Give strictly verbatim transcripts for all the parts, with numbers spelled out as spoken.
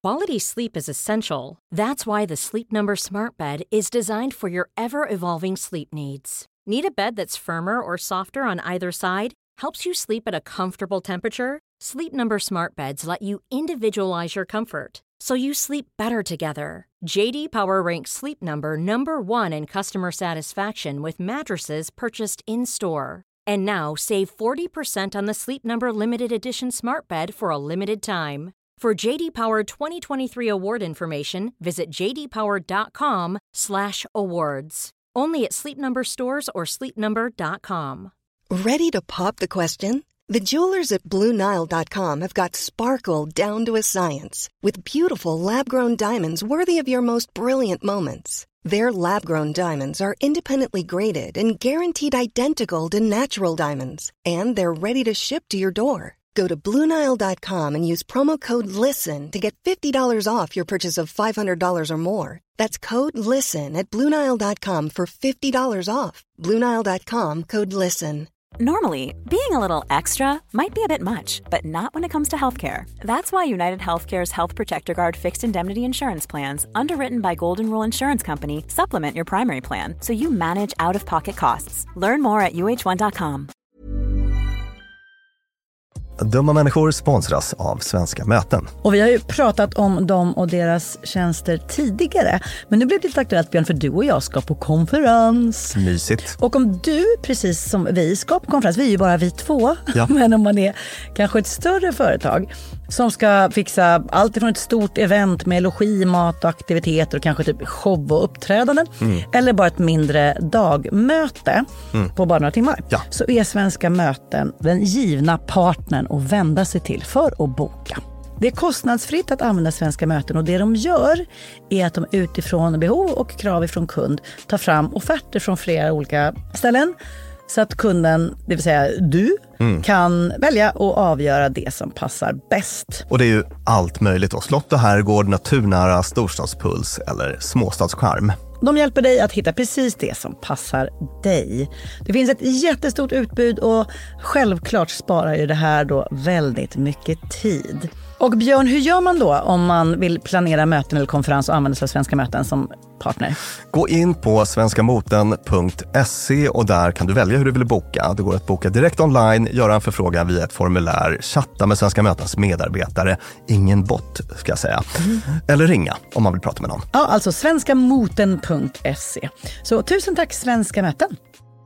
Quality sleep is essential. That's why the Sleep Number Smart Bed is designed for your ever-evolving sleep needs. Need a bed that's firmer or softer on either side? Helps you sleep at a comfortable temperature? Sleep Number Smart Beds let you individualize your comfort, so you sleep better together. J D Power ranks Sleep Number number one in customer satisfaction with mattresses purchased in-store. And now, save forty percent on the Sleep Number Limited Edition Smart Bed for a limited time. For J D Power twenty twenty-three award information, visit j d power dot com slash awards. Only at Sleep Number stores or sleep number dot com. Ready to pop the question? The jewelers at Blue Nile dot com have got sparkle down to a science with beautiful lab-grown diamonds worthy of your most brilliant moments. Their lab-grown diamonds are independently graded and guaranteed identical to natural diamonds, and they're ready to ship to your door. Go to blue nile dot com and use promo code LISTEN to get fifty dollars off your purchase of five hundred dollars or more. That's code LISTEN at blue nile dot com for fifty dollars off. blue nile dot com, code LISTEN. Normally, being a little extra might be a bit much, but not when it comes to healthcare. That's why United Healthcare's Health Protector Guard fixed indemnity insurance plans, underwritten by Golden Rule Insurance Company, supplement your primary plan so you manage out-of-pocket costs. Learn more at u h one dot com. Dumma människor sponsras av Svenska möten. Och vi har ju pratat om dem och deras tjänster tidigare. Men nu blir det lite aktuellt, Björn, för du och jag ska på konferens. Mysigt. Och om du, precis som vi, ska på konferens, vi är ju bara vi två. Ja. Men om man är kanske ett större företag som ska fixa allt ifrån ett stort event med logi, mat och aktiviteter och kanske typ show och uppträdanden. Mm. Eller bara ett mindre dagmöte mm. på bara några timmar. Ja. Så är Svenska möten den givna partnern att vända sig till för att boka. Det är kostnadsfritt att använda Svenska möten och det de gör är att de utifrån behov och krav ifrån kund tar fram offerter från flera olika ställen. Så att kunden, det vill säga du, mm. kan välja och avgöra det som passar bäst. Och det är ju allt möjligt då. Slott och herrgård, naturnära, storstadspuls eller småstadscharm. De hjälper dig att hitta precis det som passar dig. Det finns ett jättestort utbud och självklart sparar ju det här då väldigt mycket tid. Och Björn, hur gör man då om man vill planera möten eller konferens och använda sig av Svenska möten som partner? Gå in på svenska moten punkt se och där kan du välja hur du vill boka. Det går att boka direkt online, göra en förfrågan via ett formulär, chatta med Svenska mötens medarbetare, ingen bot ska jag säga, mm. eller ringa om man vill prata med någon. Ja, alltså svenska moten punkt se. Så tusen tack Svenska möten.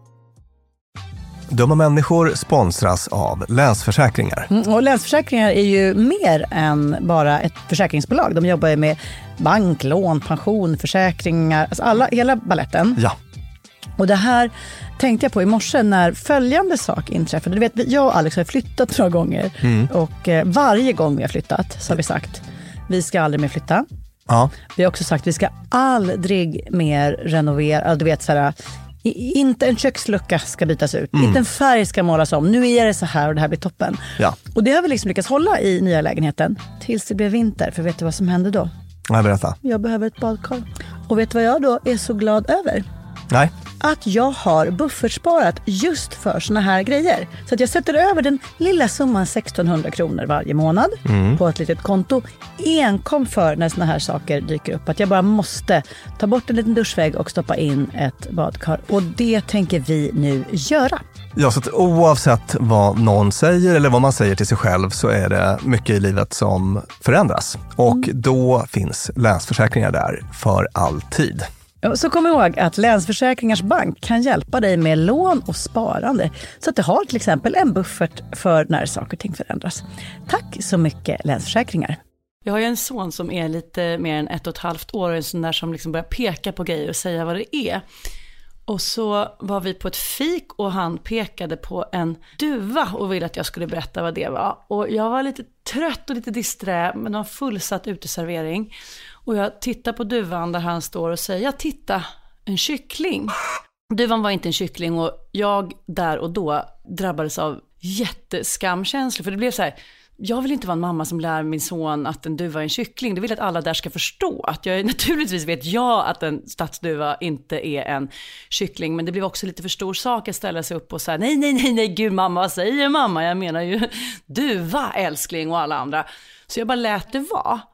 Dumma människor sponsras av Länsförsäkringar. Mm, och Länsförsäkringar är ju mer än bara ett försäkringsbolag. De jobbar ju med bank, lån, pension, försäkringar, alltså alla, hela balletten. Ja. Och det här tänkte jag på i morse när följande sak inträffade. Du vet, jag och Alex har flyttat några gånger. Mm. Och eh, varje gång vi har flyttat så har vi sagt, vi ska aldrig mer flytta. Ja. Vi har också sagt, vi ska aldrig mer renovera. Du vet så här, inte en kökslucka ska bytas ut. Mm. Inte en färg ska målas om. Nu är det så här och det här blir toppen. Ja. Och det har vi liksom lyckats hålla i nya lägenheten tills det blev vinter. För vet du vad som hände då? Nej, berätta. Jag behöver ett badkar. Och vet du vad jag då är så glad över? Nej. Att jag har buffertsparat just för såna här grejer. Så att jag sätter över den lilla summan sextonhundra kronor varje månad mm. på ett litet konto. Enkom för när såna här saker dyker upp. Att jag bara måste ta bort en liten duschvägg och stoppa in ett badkar. Och det tänker vi nu göra. Ja, så att oavsett vad någon säger eller vad man säger till sig själv så är det mycket i livet som förändras. Och mm. då finns Länsförsäkringar där för alltid. Så kom ihåg att Länsförsäkringars bank kan hjälpa dig med lån och sparande så att du har till exempel en buffert för när saker och ting förändras. Tack så mycket Länsförsäkringar. Jag har ju en son som är lite mer än ett och ett halvt år och en sån där som liksom börjar peka på grejer och säga vad det är. Och så var vi på ett fik och han pekade på en duva och ville att jag skulle berätta vad det var. Och jag var lite trött och lite disträ, men de har fullsatt uteservering. Och jag tittar på duvan där han står och säger, ja titta, en kyckling. Duvan var inte en kyckling och jag där och då drabbades av jätteskamkänslor. För det blev så här, jag vill inte vara en mamma som lär min son att en duva är en kyckling. Det vill att alla där ska förstå. Att jag, naturligtvis vet jag att en stadsduva inte är en kyckling. Men det blev också lite för stor sak att ställa sig upp och säga nej, nej, nej, nej, gud mamma, vad säger mamma? Jag menar ju duva, älskling och alla andra. Så jag bara lät det vara.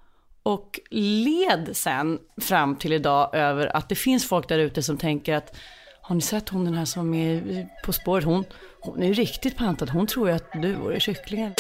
Och led sen fram till idag över att det finns folk där ute som tänker att har ni sett hon den här som är På spåret? Hon, hon är ju riktigt pantad. Hon tror ju att du vore kycklingen.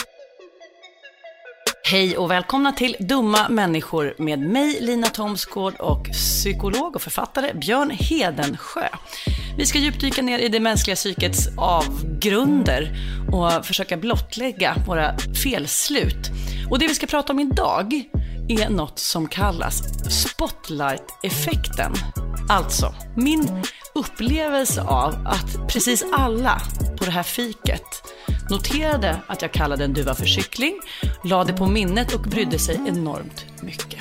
Hej och välkomna till Dumma människor med mig Lina Thomsgård och psykolog och författare Björn Hedensjö. Vi ska djupdyka ner i det mänskliga psykets avgrunder och försöka blottlägga våra felslut. Och det vi ska prata om idag är något som kallas spotlight-effekten. Alltså, min upplevelse av att precis alla på det här fiket noterade att jag kallade en duva för kyckling, lade på minnet och brydde sig enormt mycket.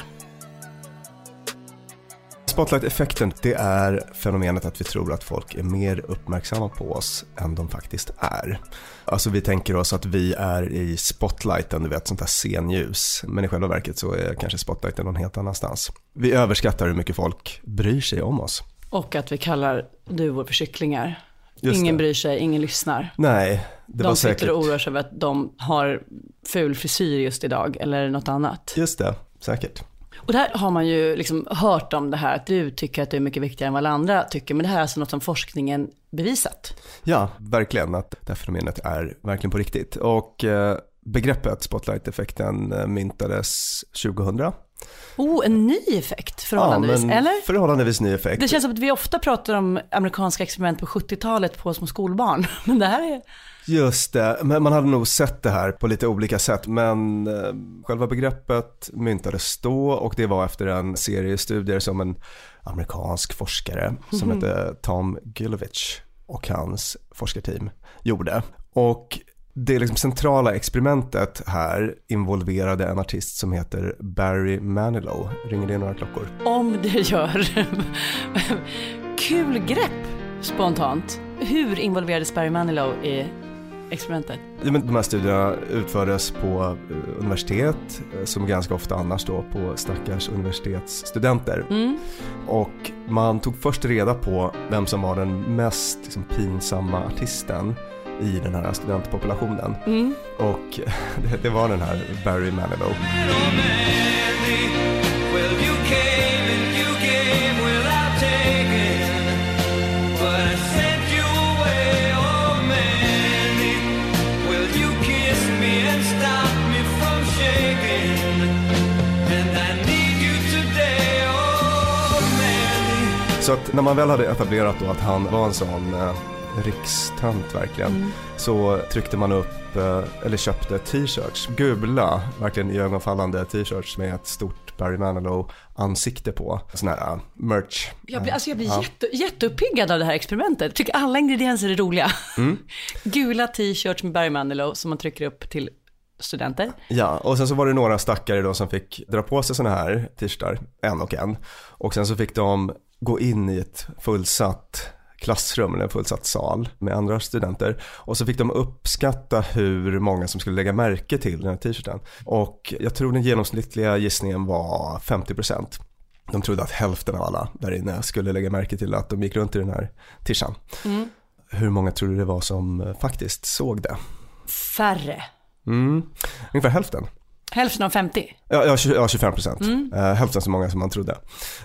Spotlight-effekten, det är fenomenet att vi tror att folk är mer uppmärksamma på oss än de faktiskt är. Alltså vi tänker oss att vi är i spotlighten, du vet, sånt här scenljus. Men i själva verket så är kanske spotlighten någon helt annanstans. Vi överskattar hur mycket folk bryr sig om oss. Och att vi kallar duvor för kycklingar. Just ingen det. bryr sig, ingen lyssnar. Nej, det de var sitter säkert. och oroar sig över att de har ful frisyr just idag eller något annat. Just det, säkert. Och där har man ju liksom hört om det här att du tycker att det är mycket viktigare än vad alla andra tycker. Men det här är alltså något som forskningen bevisat. Ja, verkligen att det här fenomenet är verkligen på riktigt. Och eh, begreppet spotlight-effekten myntades tjugohundra. Oh, en ny effekt förhållandevis, ja, men eller? Förhållandevis ny effekt. Det känns som att vi ofta pratar om amerikanska experiment på sjuttiotalet på små skolbarn. Men det här är... Just det, men man hade nog sett det här på lite olika sätt. Men eh, själva begreppet myntades då och det var efter en serie studier som en amerikansk forskare som mm. hette Tom Gilovich och hans forskarteam gjorde. Och det liksom centrala experimentet här involverade en artist som heter Barry Manilow. Ringer det några klockor? Om det gör. Kul grepp, spontant. Hur involverades Barry Manilow i experimentet? Ja, men de här studierna utfördes på universitet, som ganska ofta annars då på stackars universitetsstudenter. Mm. Och man tog först reda på vem som var den mest liksom, pinsamma artisten i den här studentpopulationen. Mm. Och det, det var den här Barry Manilow. Så att när man väl hade etablerat då att han var en sån eh, rikstant verkligen, mm. så tryckte man upp eh, eller köpte t-shirts, gula, verkligen iögonfallande t-shirts med ett stort Barry Manilow ansikte på, sån här uh, merch. Jag blir, alltså jag blir ja. jätte, jätteuppiggad av det här experimentet. Jag tycker alla ingredienser är roliga. Mm. Gula t-shirts med Barry Manilow som man trycker upp till studenter. Ja, och sen så var det några stackare då som fick dra på sig såna här t-shirtar, en och en. Och sen så fick de gå in i ett fullsatt klassrum eller en fullsatt sal med andra studenter. Och så fick de uppskatta hur många som skulle lägga märke till den här t-shirten. Och jag tror den genomsnittliga gissningen var femtio procent. De trodde att hälften av alla där inne skulle lägga märke till att de gick runt i den här t-shirten. Mm. Hur många tror du det var som faktiskt såg det? Färre. Mm. Ungefär hälften. Hälften av femtio? Ja, ja, ja tjugofem procent. Mm. Uh, hälften så många som man trodde.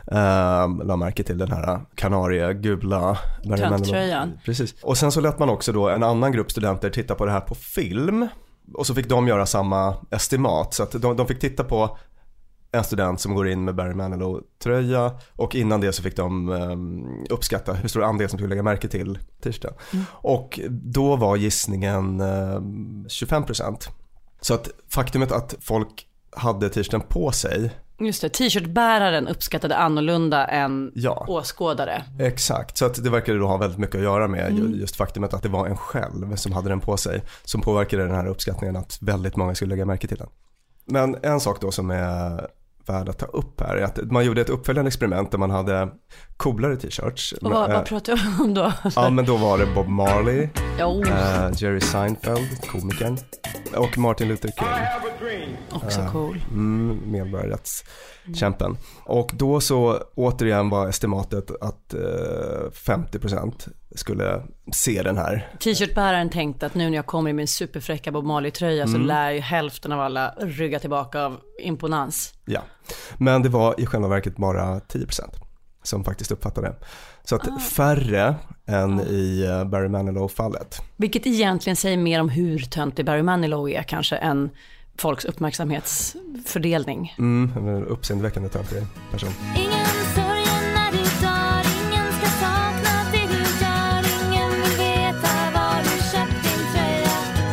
Uh, la märke till den här kanariegula tröjan. Precis. Och sen så lät man också då en annan grupp studenter titta på det här på film. Och så fick de göra samma estimat. Så att de, de fick titta på en student som går in med Barry Manilow-tröja. Och innan det så fick de um, uppskatta hur stor andel som skulle lägga märke till t-shirten. Mm. Och då var gissningen um, tjugofem procent. Så att faktumet att folk hade t-shirten på sig. Just det, t-shirtbäraren uppskattade annorlunda än ja, åskådare. Exakt, så att det verkade då ha väldigt mycket att göra med mm. just faktumet att det var en själv som hade den på sig. Som påverkade den här uppskattningen att väldigt många skulle lägga märke till den. Men en sak då som är värd att ta upp här är att man gjorde ett uppföljande experiment där man hade coolare t-shirts. Och vad, vad pratar jag om då? Ja, men då var det Bob Marley, oh. uh, Jerry Seinfeld, komikern, och Martin Luther King. Också uh, cool. Mm, medborgarrättskämpen. Mm. Och då så återigen var estimatet att uh, femtio procent skulle se den här. T-shirtbäraren tänkte att nu när jag kommer i min superfräcka Bob Marley-tröja mm. så lär ju hälften av alla rygga tillbaka av imponans. Ja, men det var i själva verket bara tio procent som faktiskt uppfattade det. Så att ah. färre än ah. i Barry Manilow-fallet. Vilket egentligen säger mer om hur töntig Barry Manilow är kanske än folks uppmärksamhetsfördelning. Mm, en uppseendeväckande töntig person. Ingen sörjer när du dör, ingen ska sakna det du gör, ingen vill veta var du köpt din tröja.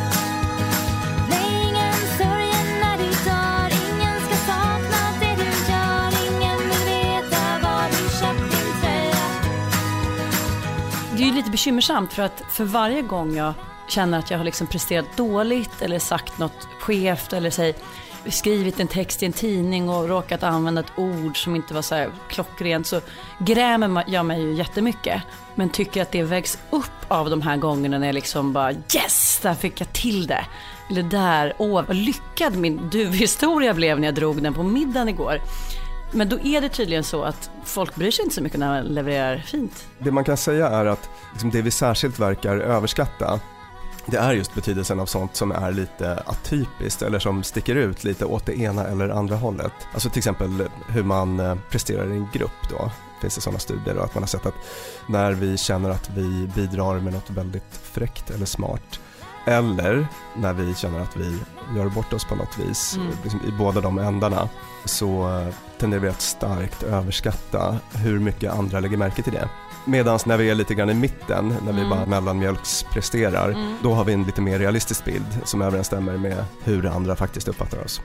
Nej, ingen sörjer när du dör, ingen ska sakna det du gör, ingen vill veta var du köpt din tröja. Det är ju lite bekymmersamt för att för varje gång jag känner att jag har liksom presterat dåligt eller sagt något skevt eller säg, skrivit en text i en tidning och råkat använda ett ord som inte var så här klockrent, så grämer jag mig ju jättemycket, men tycker att det vägs upp av de här gångerna när jag liksom bara yes, där fick jag till det, eller där, åh vad lyckad min duvhistoria blev när jag drog den på middagen igår. Men då är det tydligen så att folk bryr sig inte så mycket när man levererar fint. Det man kan säga är att liksom, det vi särskilt verkar överskatta, det är just betydelsen av sånt som är lite atypiskt eller som sticker ut lite åt det ena eller andra hållet. Alltså till exempel hur man presterar i en grupp då. Finns det sådana studier, och att man har sett att när vi känner att vi bidrar med något väldigt fräckt eller smart, eller när vi känner att vi gör bort oss på något vis, mm. liksom i båda de ändarna, så tenderar vi att starkt överskatta hur mycket andra lägger märke till det. Medan när vi är lite grann i mitten, när vi mm. bara mellanmjölkspresterar, mm. då har vi en lite mer realistisk bild som överensstämmer med hur andra faktiskt uppfattar oss.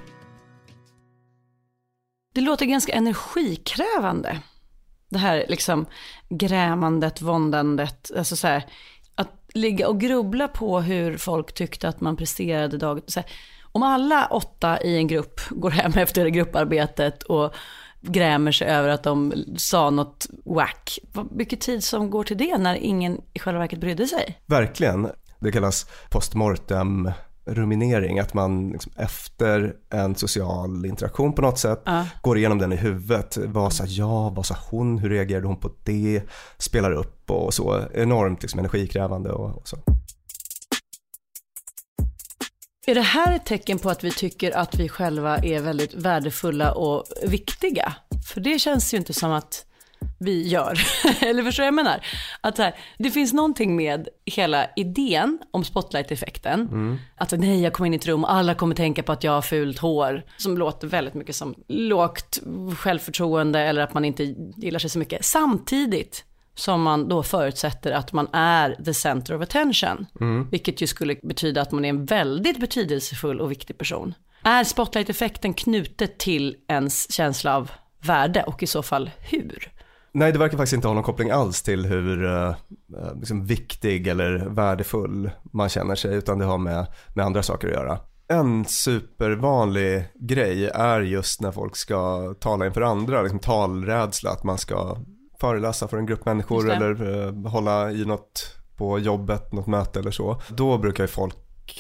Det låter ganska energikrävande. Det här liksom grämandet, våndandet, alltså så här, att ligga och grubbla på hur folk tyckte att man presterade dagen. Så här, om alla åtta i en grupp går hem efter grupparbetet och grämer sig över att de sa något whack, vad mycket tid som går till det när ingen i själva verket brydde sig? Verkligen. Det kallas postmortem ruminering, att man liksom efter en social interaktion på något sätt uh. går igenom den i huvudet. Vad sa jag, vad sa hon, hur reagerade hon på det, spelar upp och så. Enormt liksom energikrävande och, och så. Är det här ett tecken på att vi tycker att vi själva är väldigt värdefulla och viktiga? För det känns ju inte som att vi gör. Eller förstår jag menar? Att så här, det finns någonting med hela idén om spotlight-effekten. Mm. Att nej, jag kommer in i ett rum och alla kommer tänka på att jag har fult hår. Som låter väldigt mycket som lågt självförtroende eller att man inte gillar sig så mycket. Samtidigt som man då förutsätter att man är the center of attention. Mm. Vilket ju skulle betyda att man är en väldigt betydelsefull och viktig person. Är spotlight-effekten knutet till ens känsla av värde, och i så fall hur? Nej, det verkar faktiskt inte ha någon koppling alls till hur uh, liksom viktig eller värdefull man känner sig, utan det har med, med andra saker att göra. En supervanlig grej är just när folk ska tala inför andra, liksom talrädsla, att man ska föreläsa för en grupp människor eller uh, hålla i något på jobbet, något möte eller så. Då brukar ju folk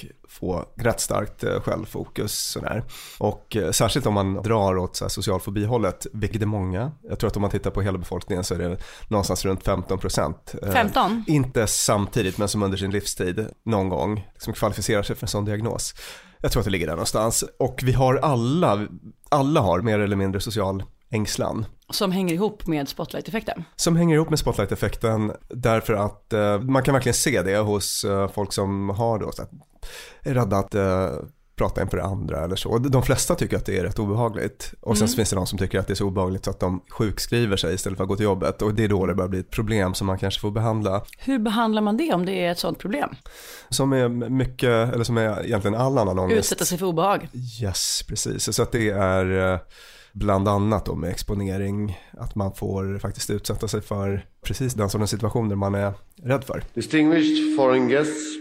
få rätt starkt uh, självfokus sådär. Och uh, särskilt om man drar åt så här, social fobi-hållet, vilket är många. Jag tror att om man tittar på hela befolkningen så är det någonstans runt femton procent. Uh, femton? Inte samtidigt, men som under sin livstid någon gång som kvalificerar sig för en sån diagnos. Jag tror att det ligger där någonstans. Och vi har alla, alla har mer eller mindre social ängslan. Som hänger ihop med spotlight-effekten? Som hänger ihop med spotlight-effekten därför att uh, man kan verkligen se det hos uh, folk som har då, så att, är rädda att uh, prata inför andra eller så. De flesta tycker att det är rätt obehagligt. Och sen mm. så finns det någon som tycker att det är så obehagligt så att de sjukskriver sig istället för att gå till jobbet. Och det är då det börjar bli ett problem som man kanske får behandla. Hur behandlar man det om det är ett sådant problem? Som är mycket, eller som är egentligen all annan ångest. Utsätta sig för obehag? Yes, precis. Så att det är... Uh, bland annat då med exponering, att man får faktiskt utsätta sig för precis den sådana situationer man är rädd för. Distinguished foreign guests,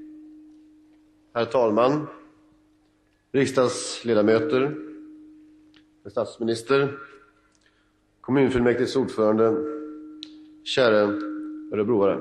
herr talman, riksdagsledamöter, statsminister, kommunfullmäktiges ordförande, kära örebroare.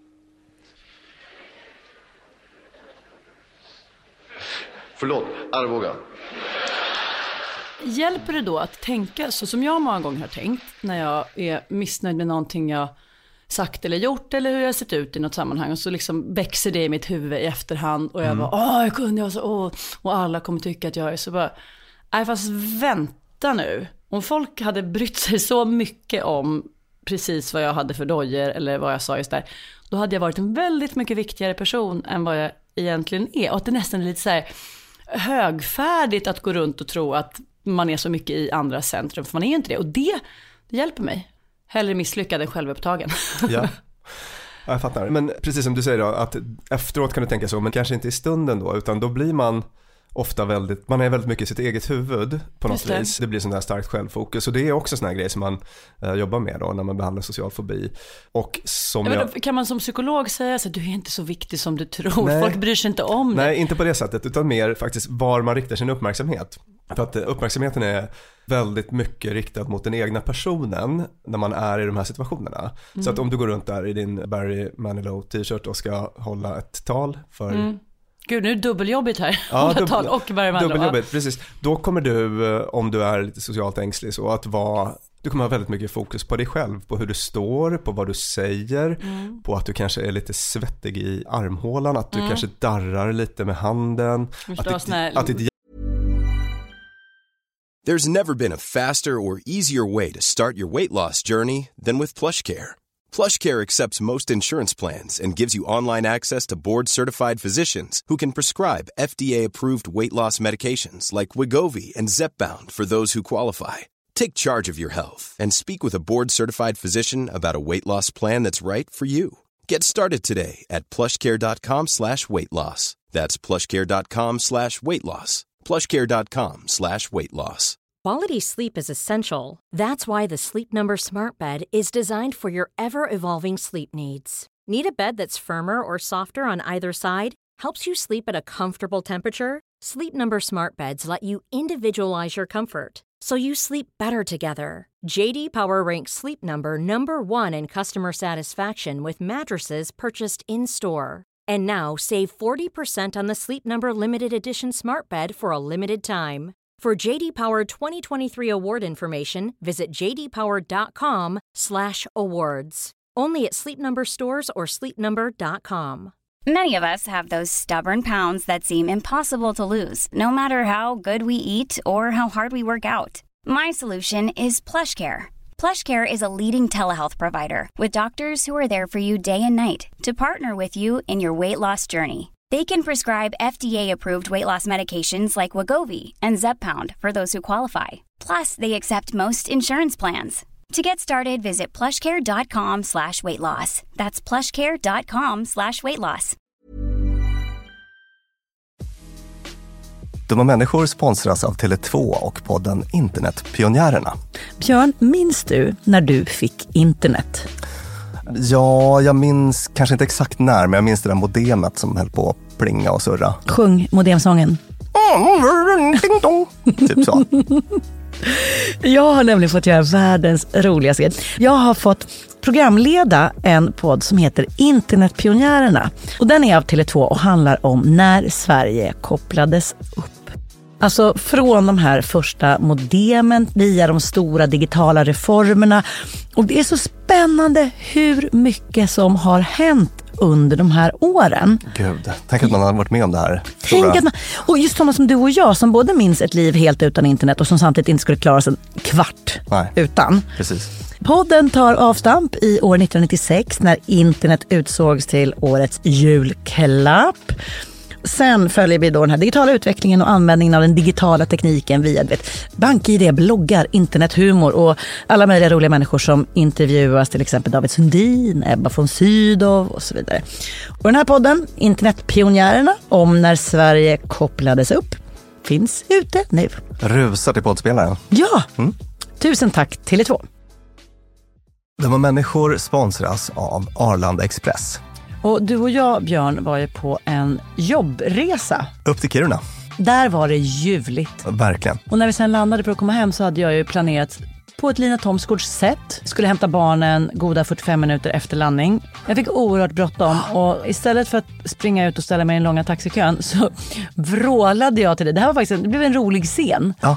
Förlåt, Arboga. Hjälper det då att tänka så som jag många gånger har tänkt när jag är missnöjd med någonting jag sagt eller gjort eller hur jag sett ut i något sammanhang. Och så liksom växer det i mitt huvud i efterhand. Och jag mm. bara, åh, jag kunde jag så, åh. Och alla kommer tycka att jag är så bara, nej fast vänta nu. Om folk hade brytt sig så mycket om precis vad jag hade för dojer eller vad jag sa just där, då hade jag varit en väldigt mycket viktigare person än vad jag egentligen är. Och att det nästan är lite så här högfärdigt att gå runt och tro att man är så mycket i andra centrum, för man är ju inte det. Och det, det hjälper mig. Hellre misslyckad än självupptagen. Ja, jag fattar. Men precis som du säger då, att efteråt kan du tänka så, men kanske inte i stunden då, utan då blir man ofta väldigt, man är väldigt mycket i sitt eget huvud på något det. vis. Det blir sån där starkt självfokus, och det är också sån här grej som man eh, jobbar med då när man behandlar social fobi. Och som ja, jag... Kan man som psykolog säga så att du är inte så viktig som du tror, Nej. folk bryr sig inte om det. Nej, inte på det sättet, utan mer faktiskt var man riktar sin uppmärksamhet. För att uppmärksamheten är väldigt mycket riktad mot den egna personen när man är i de här situationerna. Mm. Så att om du går runt där i din Barry Manilow t-shirt och ska hålla ett tal för... Mm. Gud, nu är det dubbeljobbigt här. Ja, dubbel, tal och Barry Manilow. Dubbeljobbigt, precis. Då kommer du, om du är lite socialt ängslig, så att vara... Du kommer ha väldigt mycket fokus på dig själv, på hur du står, på vad du säger, mm. på att du kanske är lite svettig i armhålan, att du mm. kanske darrar lite med handen. Att det, att det... There's never been a faster or easier way to start your weight loss journey than with PlushCare. PlushCare accepts most insurance plans and gives you online access to board-certified physicians who can prescribe F D A-approved weight loss medications like Wegovy and Zepbound for those who qualify. Take charge of your health and speak with a board-certified physician about a weight loss plan that's right for you. Get started today at plushcare.com slash weight loss. That's plushcare.com slash weight loss. plushcare.com slash weight loss. Quality sleep is essential. That's why the Sleep Number Smart Bed is designed for your ever-evolving sleep needs. Need a bed that's firmer or softer on either side? Helps you sleep at a comfortable temperature? Sleep Number Smart Beds let you individualize your comfort, so you sleep better together. J D Power ranks Sleep Number number one in customer satisfaction with mattresses purchased in-store. And now, save forty percent on the Sleep Number Limited Edition Smart Bed for a limited time. For J D Power twenty twenty-three award information, visit jdpower.com slash awards. Only at Sleep Number stores or sleep number dot com. Many of us have those stubborn pounds that seem impossible to lose, no matter how good we eat or how hard we work out. My solution is PlushCare. PlushCare is a leading telehealth provider with doctors who are there for you day and night to partner with you in your weight loss journey. They can prescribe F D A-approved weight loss medications like Wegovy and Zepbound for those who qualify. Plus, they accept most insurance plans. To get started, visit plushcare.com slash weight loss. That's plushcare.com slash weight loss. Dumma människor sponsras av Tele två och podden Internetpionjärerna. Björn, minns du när du fick internet? Ja, jag minns kanske inte exakt när, men jag minns det där modemet som höll på att plinga och surra. Sjung modemsången. Typ så. Jag har nämligen fått göra världens roligaste. Jag har fått programleda en podd som heter Internetpionjärerna. Och den är av Tele två och handlar om när Sverige kopplades upp. Alltså från de här första modemen via de stora digitala reformerna. Och det är så spännande hur mycket som har hänt under de här åren. Gud, tänk att man har varit med om det här. Tänk att man, och just sådana som du och jag som både minns ett liv helt utan internet och som samtidigt inte skulle klara sig en kvart Nej. utan. Precis. Podden tar avstamp i år nittonhundranittiosex när internet utsågs till årets julklapp. Sen följer vi då den här digitala utvecklingen och användningen av den digitala tekniken via bank-id, bloggar, internethumor och alla möjliga roliga människor som intervjuas, till exempel David Sundin, Ebba von Sydow och så vidare. Och den här podden, Internetpionjärerna, om när Sverige kopplades upp, finns ute nu. Rusar till poddspelaren. Ja, mm. Tusen tack Tele två. Dumma människor sponsras av Arlanda Express. Och du och jag, Björn, var ju på en jobbresa. Upp till Kiruna. Där var det ljuvligt. Verkligen. Och när vi sen landade för att komma hem så hade jag ju planerat på ett Lina Thomsgårds sätt. Skulle hämta barnen goda fyrtiofem minuter efter landning. Jag fick oerhört bråttom och istället för att springa ut och ställa mig i den långa taxikön så vrålade jag till det. Det här var faktiskt en, det blev en rolig scen. Ja.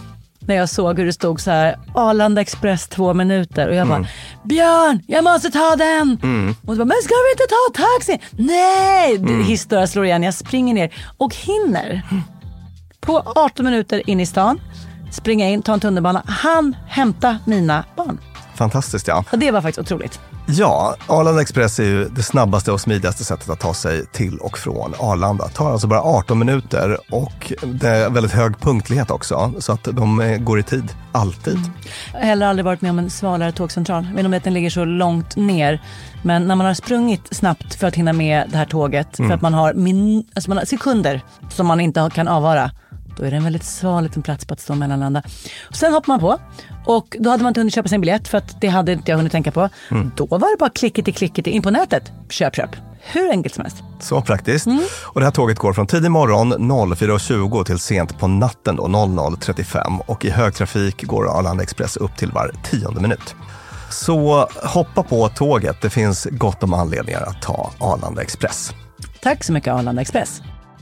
när jag såg hur det stod så här Arlanda Express två minuter och jag bara, mm. Björn, jag måste ta den. Mm. Och så bara, men ska vi inte ta taxi? Nej, mm. historia slår igen. Jag springer ner och hinner på arton minuter in i stan, springa in, ta en tunnelbana, han hämta mina barn. Fantastiskt, ja. Och det var faktiskt otroligt. Ja, Arlanda Express är ju det snabbaste och smidigaste sättet att ta sig till och från Arlanda. Det tar alltså bara arton minuter och det är väldigt hög punktlighet också, så att de går i tid, alltid. Mm. Jag har heller aldrig varit med om en svalare tågcentral. Jag vet inte om att den ligger så långt ner, men när man har sprungit snabbt för att hinna med det här tåget, mm. för att man har, min, alltså man har sekunder som man inte kan avvara, då är det en väldigt sval liten plats på att stå mellanlanda. Och sen hoppar man på. Och då hade man inte hunnit köpa sin biljett, för att det hade inte jag hunnit tänka på. Mm. Då var det bara klicket i klicket in på nätet. Köp, köp. Hur enkelt som helst. Så praktiskt. Mm. Och det här tåget går från tidig morgon fyra tjugo till sent på natten då noll noll trettiofem. Och i högtrafik går Arlanda Express upp till var tionde minut. Så hoppa på tåget. Det finns gott om anledningar att ta Arlanda Express. Tack så mycket Arlanda Express.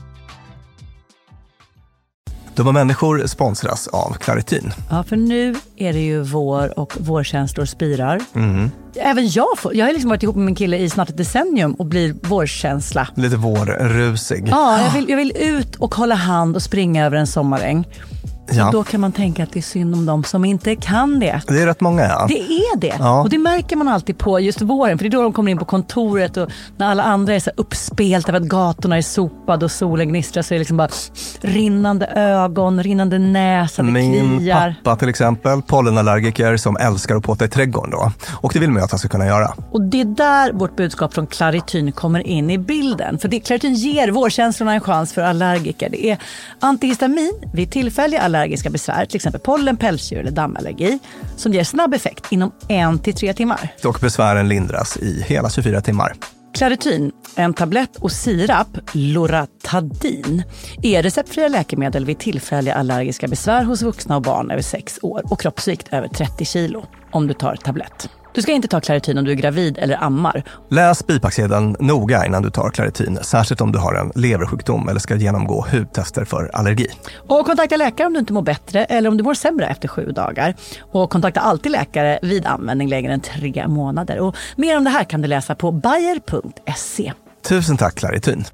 Dumma människor sponsras av Claritin. Ja, för nu är det ju vår och vårkänslor spirar. Mm. Även jag får, jag har liksom varit ihop med min kille i snart ett decennium och blir vårkänsla. Lite vårrusig. Ja, jag vill, jag vill ut och hålla hand och springa över en sommaräng. Ja. Då kan man tänka att det är synd om dem som inte kan det. Det är rätt många, ja. Det är det. Ja. Och det märker man alltid på just våren. För det är då de kommer in på kontoret och när alla andra är så uppspelt av att gatorna är sopade och solen gnistrar, så är det liksom bara rinnande ögon, rinnande näsa, det Min kliar. pappa till exempel, pollenallergiker som älskar att påta i trädgården då. Och det vill man ju att han ska kunna göra. Och det är där vårt budskap från Claritin kommer in i bilden. För det, Claritin ger vårkänslorna en chans för allergiker. Det är antihistamin vid tillfälliga allergiska besvär, till exempel pollen, pälsdjur eller dammallergi, som ger snabb effekt inom en till tre timmar. Och besvären lindras i hela tjugofyra timmar. Claritin, en tablett och sirap, Loratadin, är receptfria läkemedel vid tillfälliga allergiska besvär hos vuxna och barn över sex år och kroppsvikt över trettio kilo om du tar tablett. Du ska inte ta Claritin om du är gravid eller ammar. Läs bipacksedeln noga innan du tar Claritin, särskilt om du har en leversjukdom eller ska genomgå hudtester för allergi. Och kontakta läkare om du inte mår bättre eller om du mår sämre efter sju dagar. Och kontakta alltid läkare vid användning längre än tre månader. Och mer om det här kan du läsa på bayer punkt se. Tusen tack Claritin.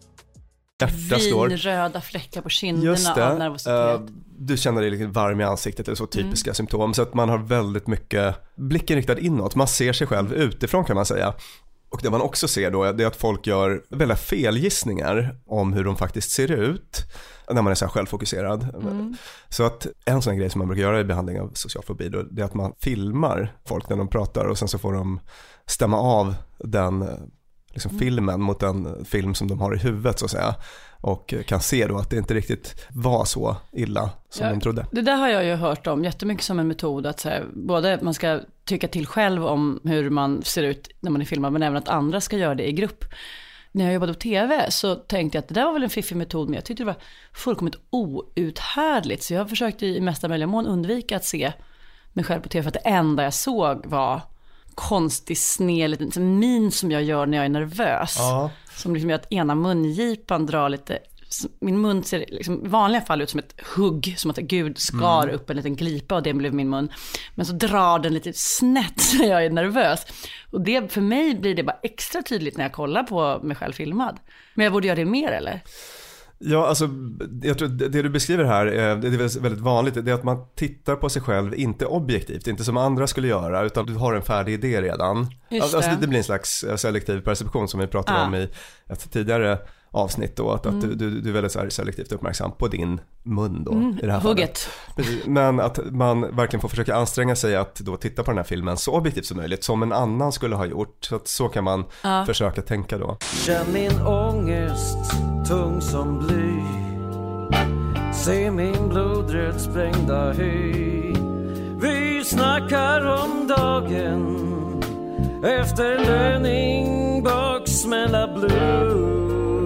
Vinröda fläckar på kinderna. Just det. Av nervositet. Uh, du känner dig lite varm i ansiktet, det är så typiska mm. symptom. Så att man har väldigt mycket blicken riktad inåt. Man ser sig själv utifrån kan man säga. Och det man också ser då är att folk gör väldigt felgissningar om hur de faktiskt ser ut när man är så här självfokuserad. Mm. Så att en sån grej som man brukar göra i behandling av social fobi då, det är att man filmar folk när de pratar och sen så får de stämma av den liksom mm. filmen mot den film som de har i huvudet så att säga. Och kan se då att det inte riktigt var så illa som ja, de trodde. Det där har jag ju hört om jättemycket som en metod att så här, både man ska tycka till själv om hur man ser ut när man är filmad, men även att andra ska göra det i grupp. När jag jobbade på tv så tänkte jag att det där var väl en fiffig metod, men jag tyckte det var fullkomligt outhärdligt. Så jag försökte i mesta möjliga mån undvika att se mig själv på tv, för att det enda jag såg var konstig sned liten min som jag gör när jag är nervös. Ja. Som liksom gör att ena mungipan drar lite, min mun ser liksom i vanliga fall ut som ett hugg, som att Gud skar mm. upp en liten glipa och det blev min mun. Men så drar den lite snett när jag är nervös. Och det, för mig blir det bara extra tydligt när jag kollar på mig själv filmad. Men jag borde göra det mer, eller? Ja, alltså jag tror det du beskriver här, det är väldigt vanligt, det är att man tittar på sig själv inte objektivt, inte som andra skulle göra, utan du har en färdig idé redan. Just det. Alltså det blir en slags selektiv perception som vi pratade ah. om i ett tidigare avsnitt då, att, mm. att du, du är väldigt så här selektivt uppmärksam på din mun då mm. i det här Hugget. fallet. Men att man verkligen får försöka anstränga sig att då titta på den här filmen så objektivt som möjligt, som en annan skulle ha gjort. Så att så kan man ah. försöka tänka då. Känn min ångest, tung som bly. Se min blodröd sprängda hy. Vi snackar om dagen efter löning baksmälla blues.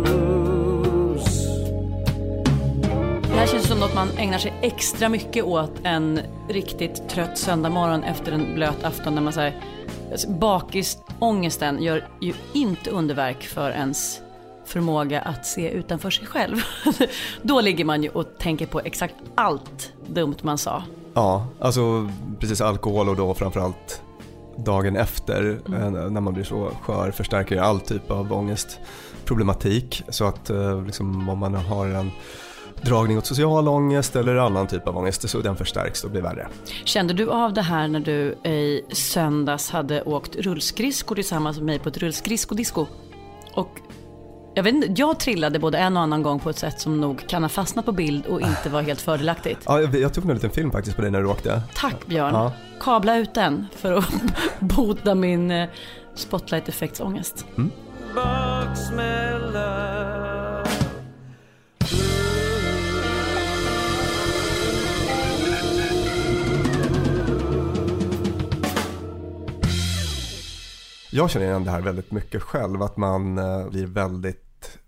Det här känns som något man ägnar sig extra mycket åt en riktigt trött söndagmorgon efter en blöt afton, när man säger alltså, bakisångesten gör ju inte underverk för ens förmåga att se utanför sig själv. Då ligger man ju och tänker på exakt allt dumt man sa. Ja, alltså precis, alkohol och då framförallt dagen efter mm. när man blir så skör förstärker all typ av ångestproblematik. Så att liksom, om man har en dragning åt social ångest eller annan typ av ångest så den förstärks och blir värre. Kände du av det här när du i söndags hade åkt rullskridskor tillsammans med mig på ett rullskridskodisco? Och jag vet inte, jag trillade både en och annan gång på ett sätt som nog kan ha fastnat på bild och inte var helt fördelaktigt. Ja, jag, jag tog en liten film faktiskt på dig när du åkte. Tack Björn. Ja. Kabla ut den för att bota min eh, spotlight-effektsångest. Mm. Jag känner igen det här väldigt mycket själv, att man blir väldigt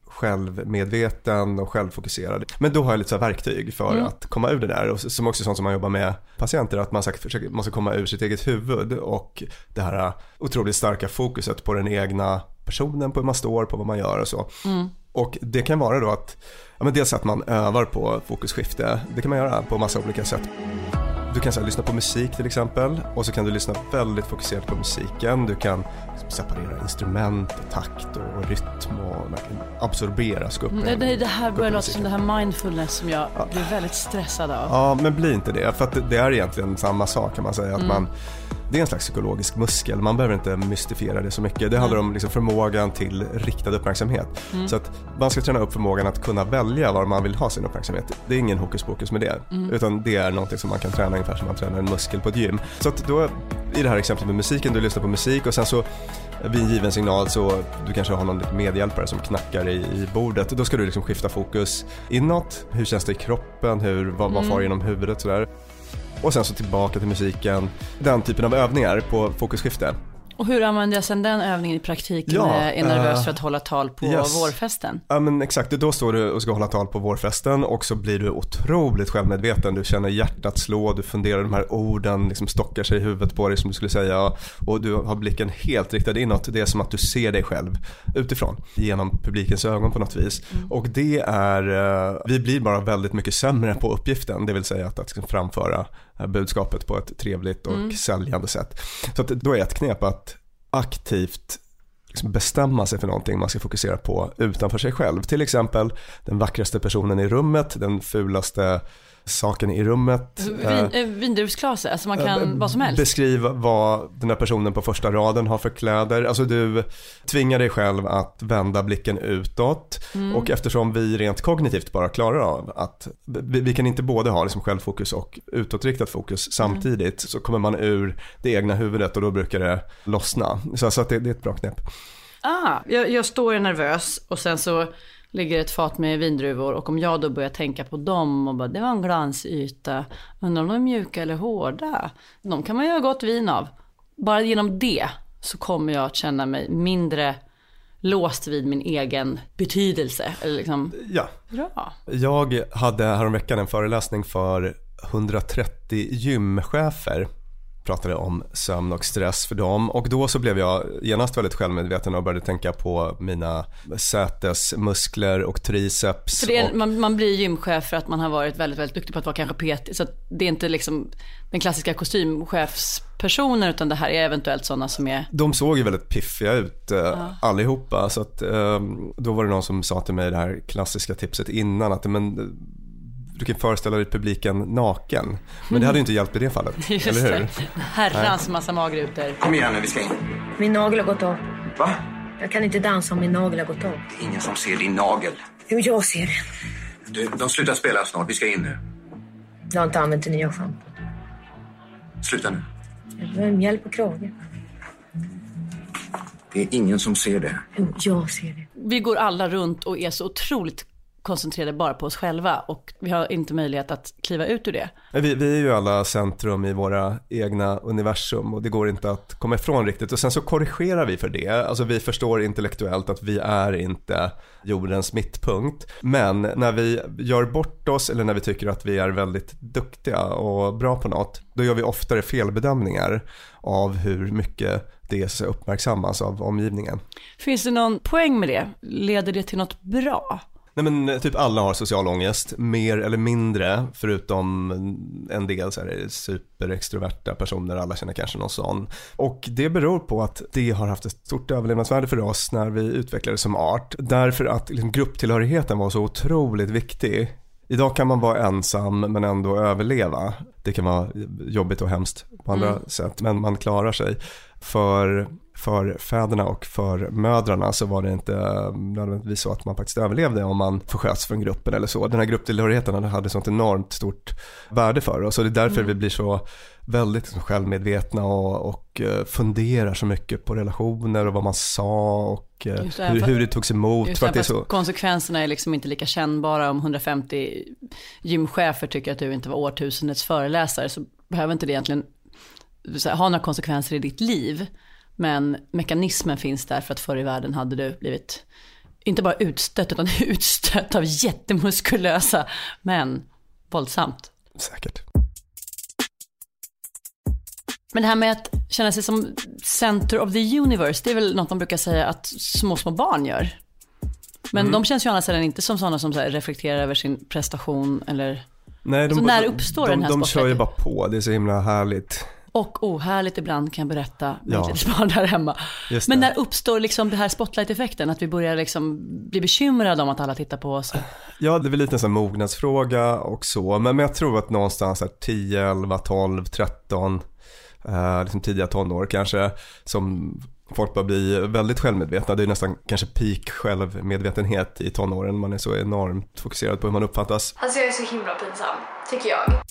självmedveten och självfokuserad. Men då har jag lite så här verktyg för mm. att komma ur det där, och som också är sånt som man jobbar med patienter, att man försöker, man ska komma ur sitt eget huvud och det här otroligt starka fokuset på den egna personen, på hur man står, på vad man gör och så. Mm. Och det kan vara då att ja, men dels att man övar på fokusskifte. Det kan man göra på massa olika sätt. Du kan så här, lyssna på musik till exempel, och så kan du lyssna väldigt fokuserat på musiken. Du kan separera instrument och takt och rytm och verkligen absorbera skuppen. Mm, det, det här börjar låta som det här mindfulness som jag ja. blir väldigt stressad av. Ja, men blir inte det. För att det är egentligen samma sak kan man säga. Att mm. man, det är en slags psykologisk muskel. Man behöver inte mystifiera det så mycket. Det handlar mm. om liksom förmågan till riktad uppmärksamhet. Mm. Så att man ska träna upp förmågan att kunna välja var man vill ha sin uppmärksamhet. Det är ingen hokus pokus med det. Mm. Utan det är någonting som man kan träna ungefär som man tränar en muskel på ett gym. Så att då, i det här exemplet med musiken, du lyssnar på musik och sen så vid en given signal så du kanske har någon lite medhjälpare som knackar i, i bordet. Då ska du liksom skifta fokus inåt. Hur känns det i kroppen? Hur, vad, vad far genom huvudet? Sådär. Och sen så tillbaka till musiken. Den typen av övningar på fokusskifte. Och hur använder jag sedan den övningen i praktiken ja, när jag är nervös uh, för att hålla tal på yes. vårfesten? Ja men exakt, då står du och ska hålla tal på vårfesten och så blir du otroligt självmedveten. Du känner hjärtat slå, du funderar, de här orden liksom stockar sig i huvudet på dig som du skulle säga. Och du har blicken helt riktad inåt. Det är som att du ser dig själv utifrån, genom publikens ögon på något vis. Mm. Och det är, vi blir bara väldigt mycket sämre på uppgiften. Det vill säga att, att liksom framföra budskapet på ett trevligt och mm. säljande sätt. Så att då är ett knep att aktivt liksom bestämma sig för någonting man ska fokusera på utanför sig själv. Till exempel den vackraste personen i rummet, den fulaste saken i rummet. Vin, vindruvsklase, alltså man kan äh, vad som helst. Beskriva vad den här personen på första raden har för kläder. Alltså du tvingar dig själv att vända blicken utåt. Mm. Och eftersom vi rent kognitivt bara klarar av att vi, vi kan inte både ha liksom självfokus och utåtriktat fokus samtidigt, mm. så kommer man ur det egna huvudet och då brukar det lossna. Så, så att det, det är ett bra knep. Ah, jag, jag står nervös och sen så ligger ett fat med vindruvor och om jag då börjar tänka på dem och bara, det var en glansyta, undrar om de är mjuka eller hårda, de kan man göra gott vin av. Bara genom det så kommer jag att känna mig mindre låst vid min egen betydelse. Eller liksom, ja. Bra. Jag hade häromveckan en föreläsning för hundratrettio gymchefer. Pratade om sömn och stress för dem, och då så blev jag genast väldigt självmedveten och började tänka på mina sätesmuskler och triceps. För det är, och... man, man blir gymchef för att man har varit väldigt, väldigt duktig på att vara kanske petig, så att det är inte liksom den klassiska kostymchefspersonen, utan det här är eventuellt sådana som är... De såg ju väldigt piffiga ut eh, ja. allihopa, så att eh, då var det någon som sa till mig det här klassiska tipset innan att men du kan föreställa dig publiken naken. Men det hade ju inte hjälpt i det fallet. Just eller hur? Det. Herrans massa magrutor. Kom igen nu, vi ska in. Min nagel har gått av. Va? Jag kan inte dansa om min nagel har gått av. Det är ingen som ser din nagel. Jo, jag ser den. Du, de slutar spela snart, vi ska in nu. Jag har inte använt det nya schampo. Sluta nu. Jag behöver mjäll på kragen. Det är ingen som ser det. Jo, jag ser det. Vi går alla runt och är så otroligt koncentrerade bara på oss själva och vi har inte möjlighet att kliva ut ur det. Vi, vi är ju alla centrum i våra egna universum och det går inte att komma ifrån riktigt, och sen så korrigerar vi för det. Alltså vi förstår intellektuellt att vi är inte jordens mittpunkt, men när vi gör bort oss eller när vi tycker att vi är väldigt duktiga och bra på något, då gör vi oftare felbedömningar av hur mycket det uppmärksammas av omgivningen. Finns det någon poäng med det? Leder det till något bra? Nej, men typ alla har social ångest, mer eller mindre, förutom en del så här superextroverta personer, alla känner kanske någon sån. Och det beror på att det har haft ett stort överlevnadsvärde för oss när vi utvecklades som art, därför att liksom, grupptillhörigheten var så otroligt viktig. Idag kan man vara ensam men ändå överleva. Det kan vara jobbigt och hemskt på andra mm. sätt, men man klarar sig. För, för fäderna och för mödrarna så var det inte nödvändigtvis så att man faktiskt överlevde om man försköts från gruppen eller så. Den här grupptillhörigheten hade sånt enormt stort värde för oss, och det är därför mm. vi blir så väldigt liksom, självmedvetna och, och uh, funderar så mycket på relationer och vad man sa och uh, det, hur, hur det togs emot. Just för att det, det är så... Konsekvenserna är liksom inte lika kännbara. Om hundrafemtio gymchefer tycker att du inte var årtusendets föreläsare, så behöver inte det egentligen ha några konsekvenser i ditt liv. Men mekanismen finns där för att förr i världen hade du blivit inte bara utstött utan utstött av jättemuskulösa men våldsamt. Säkert. Men det här med att känna sig som center of the universe, det är väl något man brukar säga att små små barn gör. Men mm. de känns ju annars inte som sådana som så här reflekterar över sin prestation eller... Nej, de, så när uppstår de, den här de, de spotlighten? kör ju bara på, det är så himla härligt. Och ohärligt ibland kan jag berätta med ja. ett barn där hemma. Men när uppstår liksom det här spotlight-effekten? Att vi börjar liksom bli bekymrade om att alla tittar på oss? Ja, det är väl lite en sån mognadsfråga och så. Men, men jag tror att någonstans här tio, elva, tolv, tretton, eh, liksom tidiga tonår kanske, som folk bara blir väldigt självmedvetna. Det är nästan kanske peak självmedvetenhet i tonåren. Man är så enormt fokuserad på hur man uppfattas. Alltså jag är så himla pinsam, tycker jag.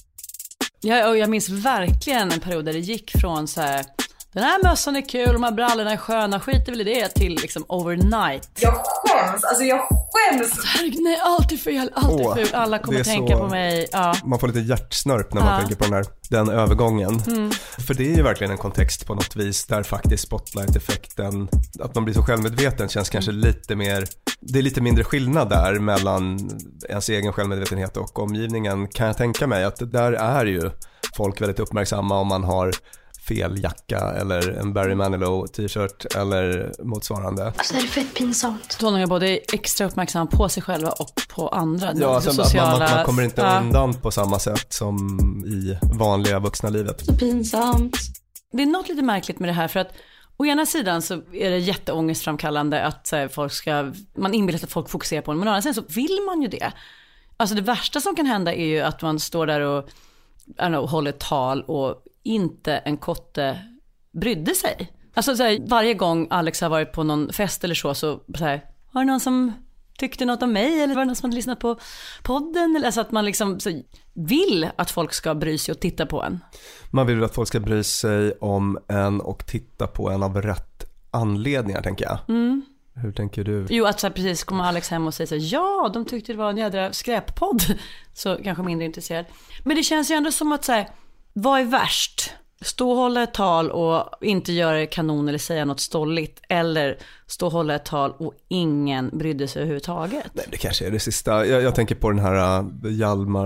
Ja, och jag minns verkligen en period där det gick från så här: den här mössan är kul, de här brallorna är sköna, skiter väl i det, till liksom overnight. Jag skäms, alltså jag skäms. Alltså, herregud, nej, alltid fel, alltid oh, ful. Alla kommer tänka så... på mig. Ja. Man får lite hjärtsnörp när man ja. tänker på den här den övergången. Mm. För det är ju verkligen en kontext på något vis där faktiskt spotlight-effekten, att man blir så självmedveten, känns kanske mm. lite mer, det är lite mindre skillnad där mellan ens egen självmedvetenhet och omgivningen, kan jag tänka mig. Att där är ju folk väldigt uppmärksamma om man har fel jacka eller en Barry Manilow t-shirt eller motsvarande. Alltså det är fett pinsamt. Då är jag både extra uppmärksam på sig själva och på andra. Ja, alltså sociala... man, man kommer inte ja. undan på samma sätt som i vanliga vuxna livet. Så pinsamt. Det är något lite märkligt med det här, för att å ena sidan så är det jätteångestframkallande att så här, folk ska, man inbillar sig att folk fokuserar på det, men å andra sidan så vill man ju det. Alltså det värsta som kan hända är ju att man står där och I don't know, håller tal och inte en kotte brydde sig. Alltså så här, varje gång Alex har varit på någon fest eller så, så, så här, var det någon som tyckte något om mig, eller var det någon som hade lyssnat på podden, eller så att man liksom så vill att folk ska bry sig och titta på en. Man vill att folk ska bry sig om en och titta på en av rätt anledningar, tänker jag. Mm. Hur tänker du? Jo, att så här, precis kommer Alex hem och säger så här, ja, de tyckte det var en jädra skräppodd, så kanske mindre intresserad. Men det känns ju ändå som att så här, vad är värst? Stå och hålla ett tal och inte göra kanon eller säga något stolligt, eller stå och hålla ett tal och ingen brydde sig överhuvudtaget? Nej, det kanske är det sista. Jag, jag tänker på den här uh, Hjalmar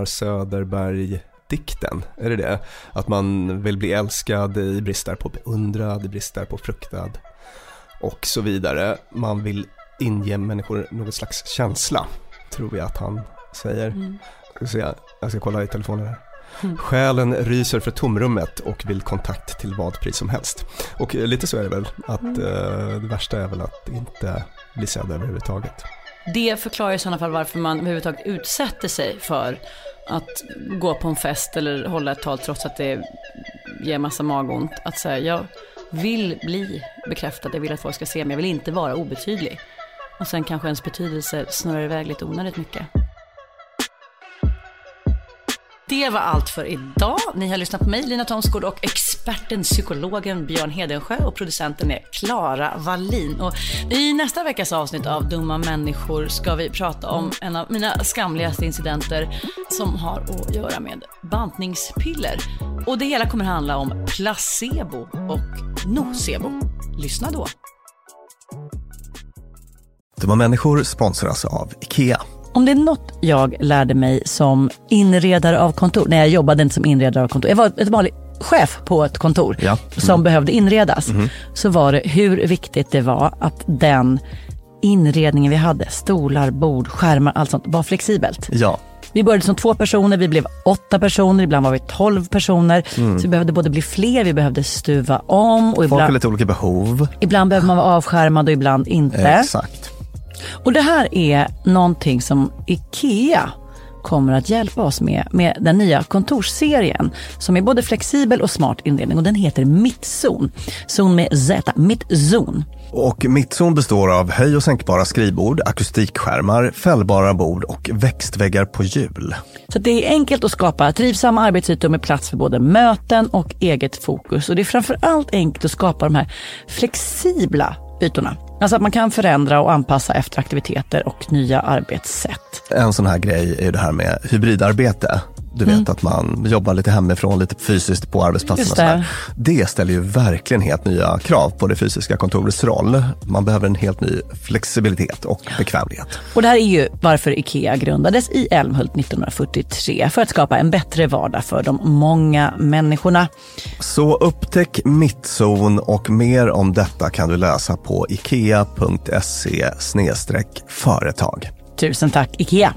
Söderberg-dikten. Är det det? Att man vill bli älskad i brist på beundrad, i brist på fruktad och så vidare. Man vill inge människor något slags känsla, tror jag att han säger. Mm. Så jag, jag ska kolla i telefonen här. Mm. Själen ryser för tomrummet och vill kontakt till vad pris som helst. Och lite så är det väl att mm. uh, det värsta är väl att inte bli sedd överhuvudtaget. Det förklarar i sådana fall varför man överhuvudtaget utsätter sig för att gå på en fest eller hålla ett tal trots att det ger massa magont. Att säga, jag vill bli bekräftad, jag vill att folk ska se mig, jag vill inte vara obetydlig. Och sen kanske ens betydelse snurrar iväg lite onödigt mycket. Det var allt för idag. Ni har lyssnat på mig, Lina Thomsgård, och experten, psykologen Björn Hedensjö, och producenten är Klara Wallin. Och i nästa veckas avsnitt av Dumma människor ska vi prata om en av mina skamligaste incidenter som har att göra med bantningspiller. Och det hela kommer handla om placebo och nocebo. Lyssna då. Dumma människor sponsras av IKEA. Om det är något jag lärde mig som inredare av kontor, när jag jobbade inte som inredare av kontor, jag var ett vanlig chef på ett kontor ja. mm. som behövde inredas, mm. så var det hur viktigt det var att den inredningen vi hade, stolar, bord, skärmar, allt sånt var flexibelt. Ja. Vi började som två personer, vi blev åtta personer, ibland var vi tolv personer. Mm. Så vi behövde både bli fler, vi behövde stuva om. Och folk ibland, har lite olika behov. Ibland behöver man vara avskärmad och ibland inte. Exakt. Och det här är någonting som IKEA kommer att hjälpa oss med, med den nya kontorsserien som är både flexibel och smart inredning, och den heter Mittzon. Zon med Z, Mittzon. Och Mittzon består av höj- och sänkbara skrivbord, akustikskärmar, fällbara bord och växtväggar på hjul. Så det är enkelt att skapa trivsamma arbetsytor med plats för både möten och eget fokus. Och det är framförallt enkelt att skapa de här flexibla ytorna. Alltså att man kan förändra och anpassa efter aktiviteter och nya arbetssätt. En sån här grej är ju det här med hybridarbete. Du vet mm. att man jobbar lite hemifrån, lite fysiskt på arbetsplatsen. Och sådär. Det ställer ju verkligen helt nya krav på det fysiska kontorets roll. Man behöver en helt ny flexibilitet och bekvämlighet. Och det här är ju varför IKEA grundades i Älmhult nittonhundrafyrtiotre, för att skapa en bättre vardag för de många människorna. Så upptäck Mittzon, och mer om detta kan du läsa på ikea punkt se slash företag. Tusen tack IKEA!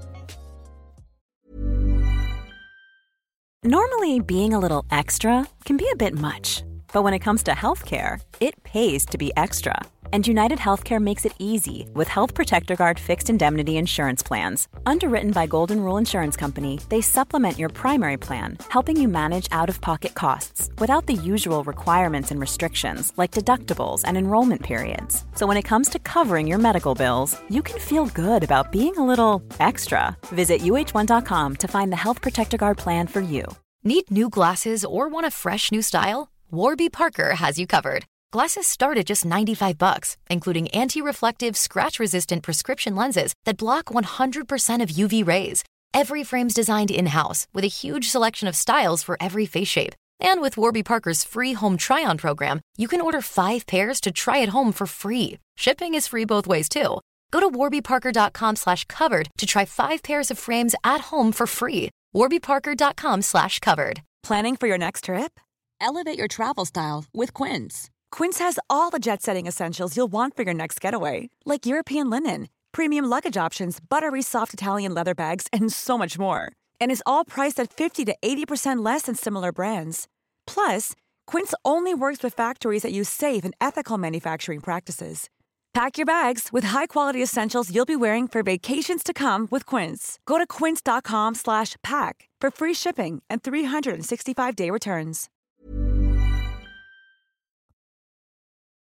Normally, being a little extra can be a bit much, but when it comes to healthcare, it pays to be extra. And United Healthcare makes it easy with Health Protector Guard fixed indemnity insurance plans. Underwritten by Golden Rule Insurance Company, they supplement your primary plan, helping you manage out-of-pocket costs without the usual requirements and restrictions like deductibles and enrollment periods. So when it comes to covering your medical bills, you can feel good about being a little extra. Visit U H one dot com to find the Health Protector Guard plan for you. Need new glasses or want a fresh new style? Warby Parker has you covered. Glasses start at just ninety-five bucks, including anti-reflective, scratch-resistant prescription lenses that block one hundred percent of U V rays. Every frame's designed in-house with a huge selection of styles for every face shape. And with Warby Parker's free home try-on program, you can order five pairs to try at home for free. Shipping is free both ways, too. Go to warby parker dot com slash covered to try five pairs of frames at home for free. warby parker dot com slash covered. Planning for your next trip? Elevate your travel style with Quince. Quince has all the jet-setting essentials you'll want for your next getaway, like European linen, premium luggage options, buttery soft Italian leather bags, and so much more. And is all priced at fifty to eighty percent less than similar brands. Plus, Quince only works with factories that use safe and ethical manufacturing practices. Pack your bags with high-quality essentials you'll be wearing for vacations to come with Quince. Go to quince dot com slash pack for free shipping and three hundred sixty-five day returns.